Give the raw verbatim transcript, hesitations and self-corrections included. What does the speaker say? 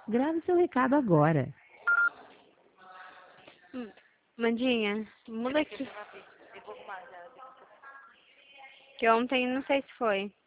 Grave seu recado agora. Hum, Mandinha, muda aqui. Que ontem não sei se foi.